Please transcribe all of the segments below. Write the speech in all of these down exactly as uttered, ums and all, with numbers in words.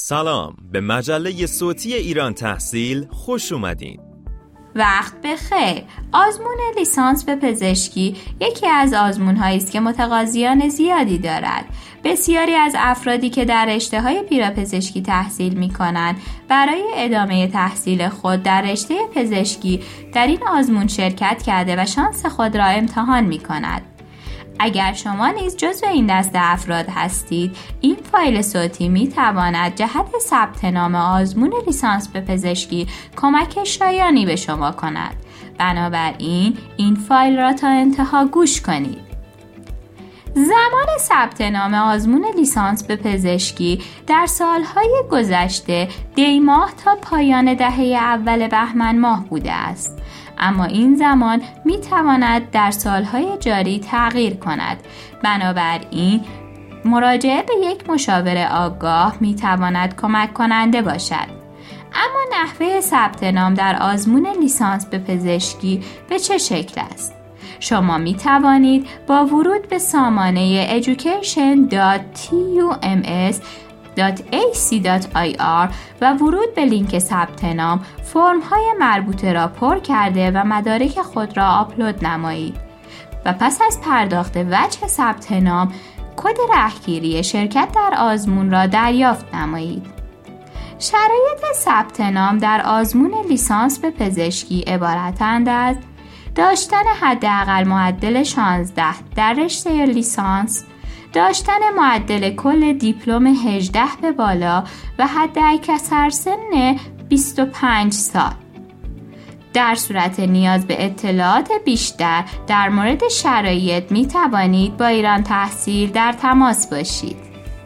سلام، به مجله صوتی ایران تحصیل خوش اومدین. وقت بخیر. آزمون لیسانس به پزشکی یکی از آزمون‌هایی است که متقاضیان زیادی دارد. بسیاری از افرادی که در رشته‌های پیراپزشکی تحصیل می‌کنند، برای ادامه تحصیل خود در رشته پزشکی در این آزمون شرکت کرده و شانس خود را امتحان می‌کنند. اگر شما نیز جزو این دسته افراد هستید، این فایل صوتی می تواند جهت ثبت نام آزمون لیسانس به پزشکی کمک شایانی به شما کند. بنابراین این فایل را تا انتها گوش کنید. زمان ثبت نام آزمون لیسانس به پزشکی در سالهای گذشته دی ماه تا پایان دهه اول بهمن ماه بوده است. اما این زمان می تواند در سالهای جاری تغییر کند. بنابراین مراجعه به یک مشاور آگاه می تواند کمک کننده باشد. اما نحوه ثبت نام در آزمون لیسانس به پزشکی به چه شکل است؟ شما می توانید با ورود به سامانه education dot tums dot a c dot i r و ورود به لینک ثبت نام فرم های مربوطه را پر کرده و مدارک خود را آپلود نمایید و پس از پرداخت وجه ثبت نام کد رهگیری شرکت در آزمون را دریافت نمایید. شرایط ثبت نام در آزمون لیسانس به پزشکی عبارتند از داشتن حداقل معدل شانزده در رشته لیسانس، داشتن معدل کل دیپلم هجده به بالا و حداکثر سن بیست و پنج سال. در صورت نیاز به اطلاعات بیشتر در مورد شرایط می توانید با ایران تحصیل در تماس باشید.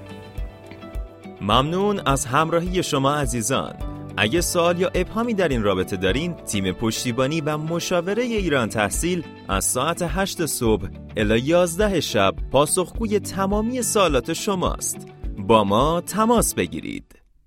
ممنون از همراهی شما عزیزان. اگه سوال یا ابهامی در این رابطه دارین، تیم پشتیبانی و مشاوره ایران تحصیل از ساعت هشت صبح الی یازده شب پاسخگوی تمامی سوالات شماست. با ما تماس بگیرید.